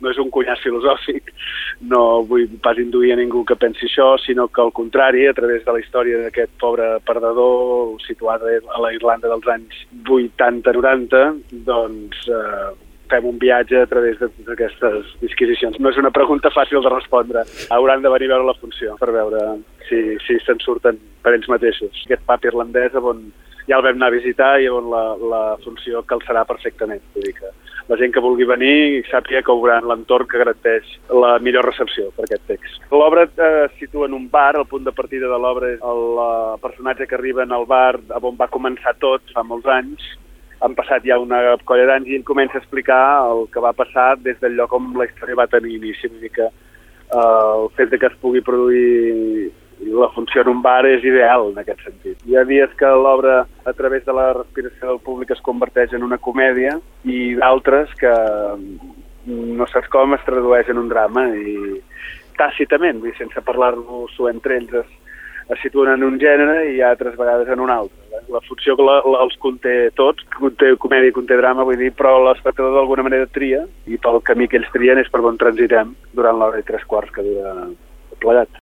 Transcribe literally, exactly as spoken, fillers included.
no és un cunyàs filosòfic, no vull pas induir a ningú que pensi això, sinó que al contrari, a través de la història d'aquest pobre perdedor situat a la Irlanda dels anys vuitanta noranta, doncs eh, fem un viatge a través d'aquestes disquisicions. No és una pregunta fàcil de respondre. Hauran de venir a veure la funció per veure si, si se'n surten per ells mateixos. Aquest pub irlandès on ja el vam anar a visitar i on la, la funció calçarà perfectament. Vull dir que la gent que vulgui venir sàpiga que veuran l'entorn que garanteix la millor recepció per aquest text. L'obra eh, es situa en un bar, el punt de partida de l'obra és el eh, personatge que arriba en el bar on va començar tot fa molts anys. Han passat ja una colla d'anys i ell comença a explicar el que va passar des del lloc on la història va tenir inici. Vull dir que eh, el fet de que es pugui produir la funció en un bar és ideal en aquest sentit. Hi ha dies que l'obra, a través de la respiració del públic, es converteix en una comèdia i d'altres que no saps com es tradueix en un drama i tàcitament, sense parlar-nos-ho entre ells, es, es situen en un gènere i altres vegades en un altre. La funció que la, la, els conté tots, conté comèdia i conté drama, vull dir, però l'espectador d'alguna manera tria i pel camí que ells trien és per on transitem durant l'hora i tres quarts que dura plegat.